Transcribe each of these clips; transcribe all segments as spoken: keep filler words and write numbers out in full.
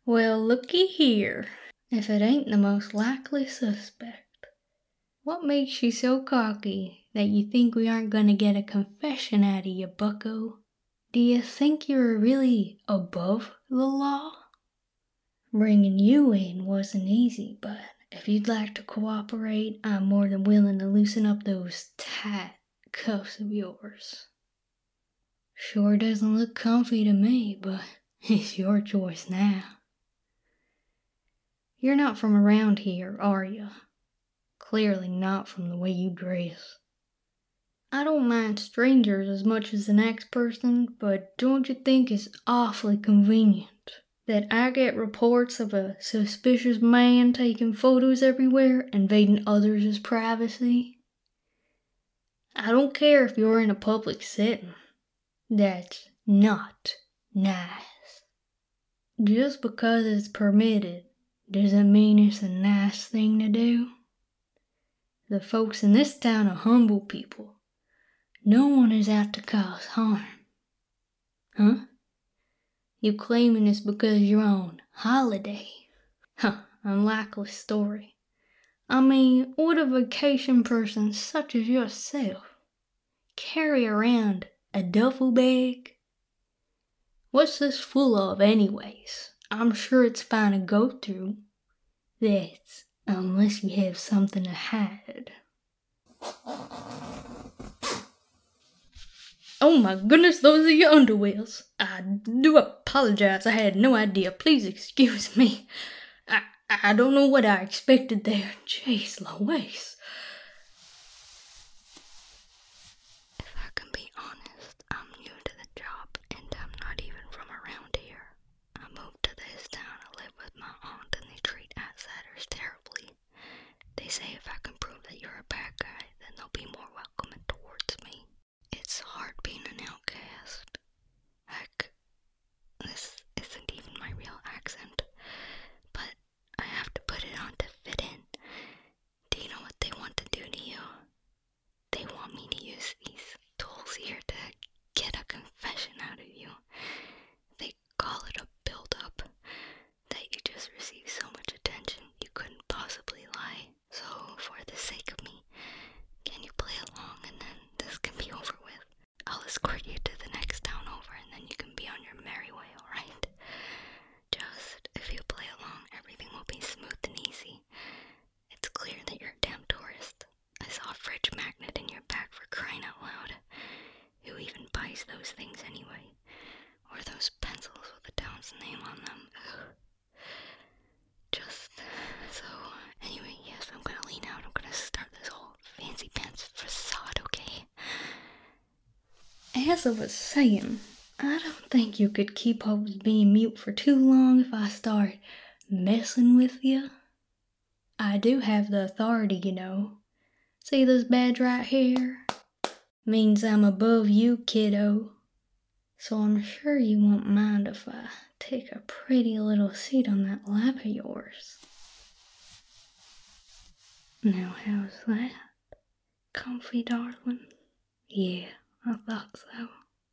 Well, looky here. If it ain't the most likely suspect. What makes you so cocky that you think we aren't gonna get a confession out of you, bucko? Do you think you're really above the law? Bringing you in wasn't easy, but if you'd like to cooperate, I'm more than willing to loosen up those tight cuffs of yours. Sure doesn't look comfy to me, but it's your choice now. You're not from around here, are you? Clearly not from the way you dress. I don't mind strangers as much as the next person, but don't you think it's awfully convenient that I get reports of a suspicious man taking photos everywhere, invading others' privacy? I don't care if you're in a public setting. That's not nice. Just because it's permitted doesn't mean it's a nice thing to do. The folks in this town are humble people. No one is out to cause harm. Huh? You claiming it's because you're on holiday? Huh, unlikely story. I mean, would a vacation person such as yourself carry around a duffel bag? What's this full of anyways? I'm sure it's fine to go through. That's unless you have something to hide. Oh my goodness, those are your underwears. I do apologize, I had no idea. Please excuse me. I, I don't know what I expected there. Jeez Louise. If I can be honest, I'm new to the job and I'm not even from around here. I moved to this town to live with my aunt and they treat outsiders terribly. They say if I can prove that you're a bad guy, then they'll be more welcoming towards me. It's hard being an outcast. Heck, this isn't even my real accent, but I have to put it on to fit in. Do you know what they want to do to you? They want me to use these tools here to get a confession out of you. They call it a build-up, that you just receive so much attention you couldn't possibly lie. So, for the sake of me, can you play along and then this can be over with? I'll escort you to the next town over and then you can be on your merry way, alright? Just, if you play along, everything will be smooth and easy. It's clear that you're a damn tourist. I saw a fridge magnet in your bag, for crying out loud. Who even buys those things anyway? Or those pencils with the town's name on them? Ugh. Just, so, anyway, yes, I'm gonna lean out. I'm gonna start this whole fancy pants facade, okay? As I was saying, I don't think you could keep up with being mute for too long if I start messing with you. I do have the authority, you know. See this badge right here? Means I'm above you, kiddo. So I'm sure you won't mind if I take a pretty little seat on that lap of yours. Now how's that? Comfy, darling? Yeah, I thought so.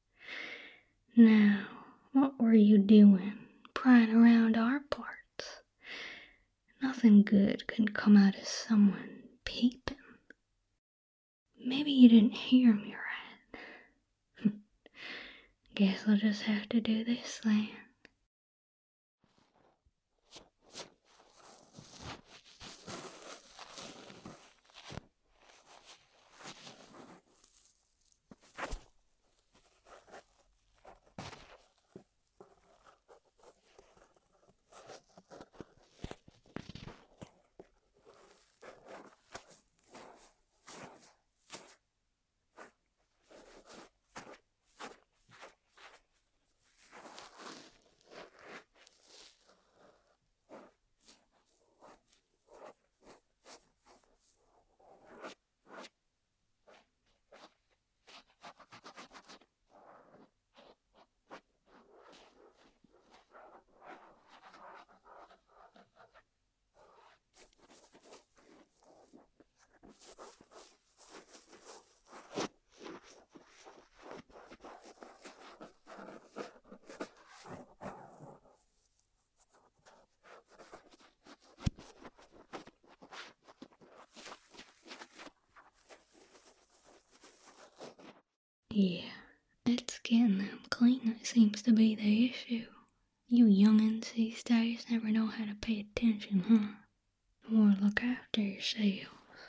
Now, what were you doing, prying around our parts? Nothing good can come out of someone peeping. Maybe you didn't hear me right. Guess I'll just have to do this then. Yeah, it's getting them clean that seems to be the issue. You youngins these days never know how to pay attention, huh? Or look after yourself.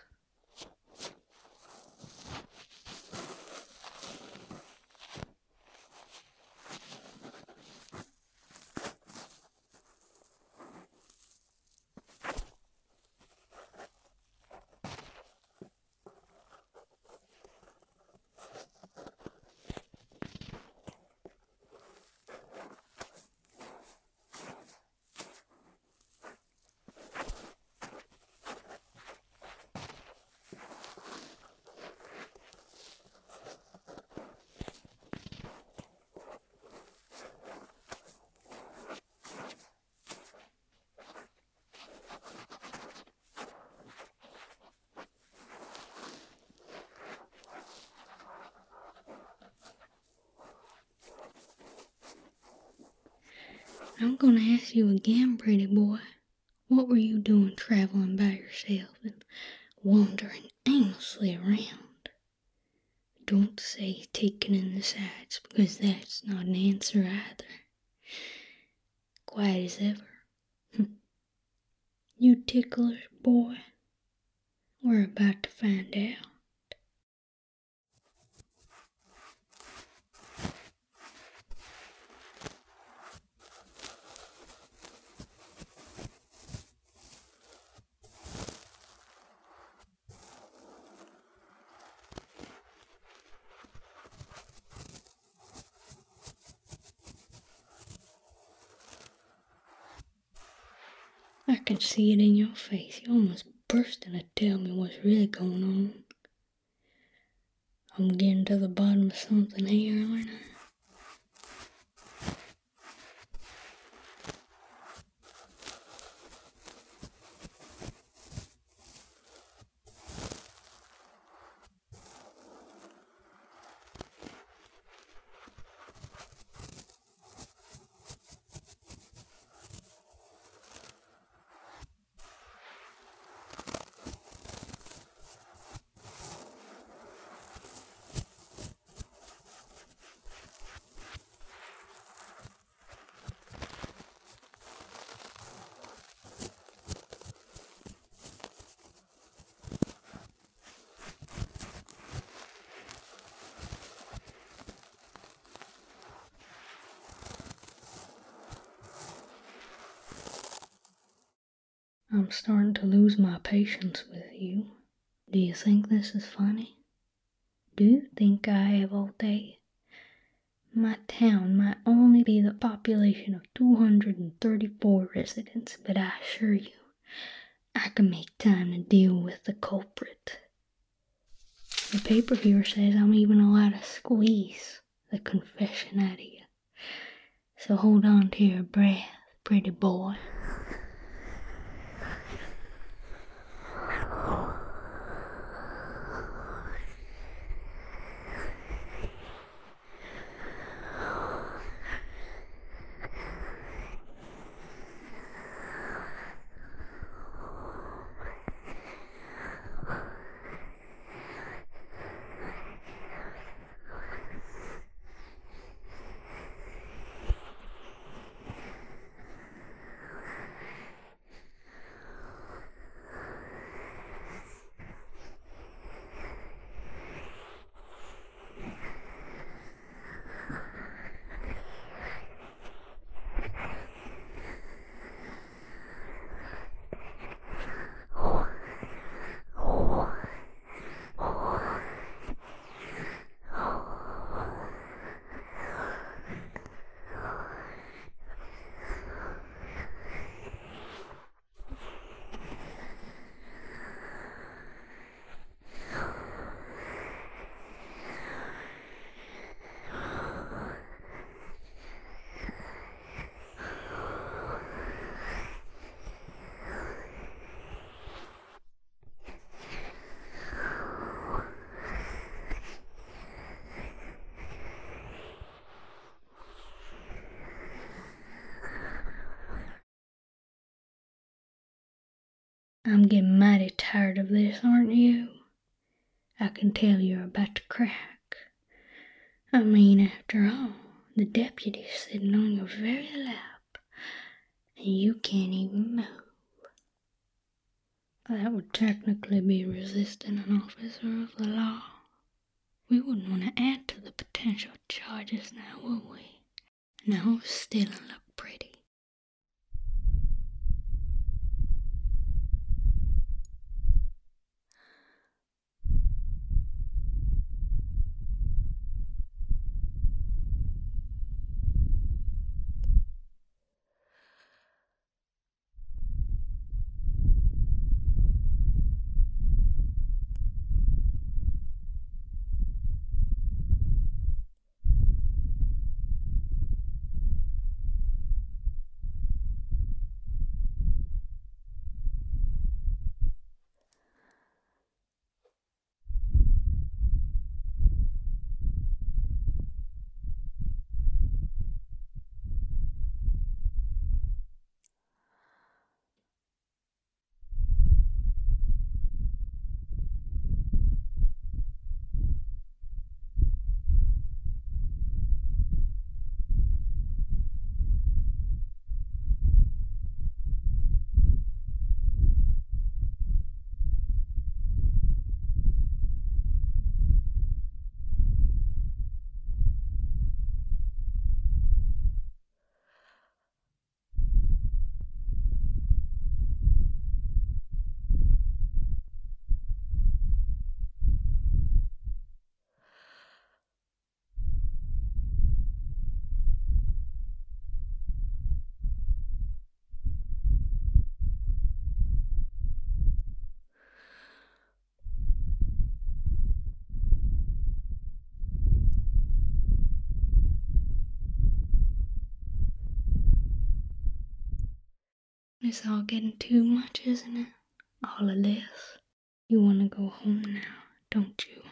I'm gonna ask you again, pretty boy. What were you doing traveling by yourself and wandering aimlessly around? Don't say taking in the sights, because that's not an answer either. Quiet as ever. You ticklish boy. We're about to find out. I can see it in your face. You're almost bursting to tell me what's really going on. I'm getting to the bottom of something here, aren't I? I'm starting to lose my patience with you. Do you think this is funny? Do you think I have all day? My town might only be the population of two hundred thirty-four residents, but I assure you, I can make time to deal with the culprit. The paper here says I'm even allowed to squeeze the confession out of you. So hold on to your breath, pretty boy. I'm getting mighty tired of this, aren't you? I can tell you're about to crack. I mean, after all, the deputy's sitting on your very lap, and you can't even move. That would technically be resisting an officer of the law. We wouldn't want to add to the potential charges now, would we? No, still look pretty. It's all getting too much, isn't it? All of this. You want to go home now, don't you?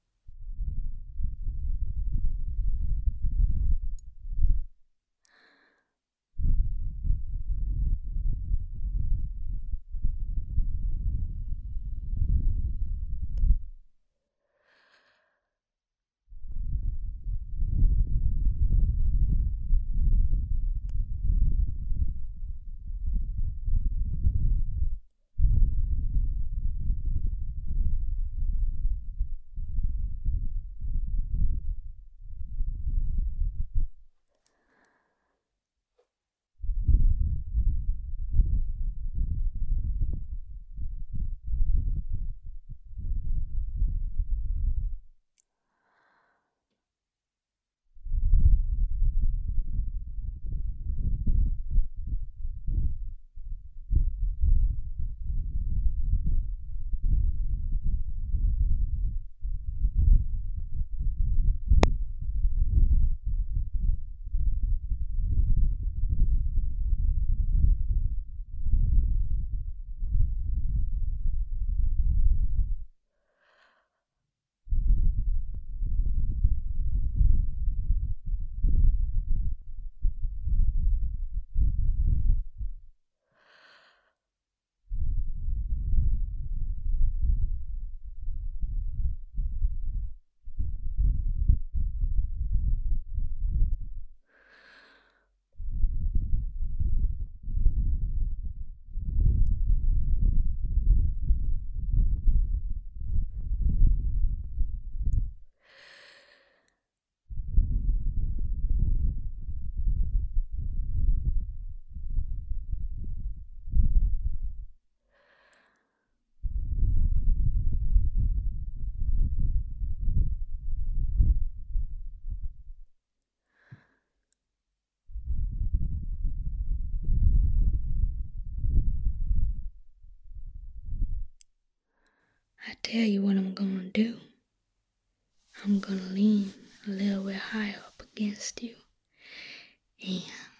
I tell you what I'm gonna do. I'm gonna lean a little bit higher up against you and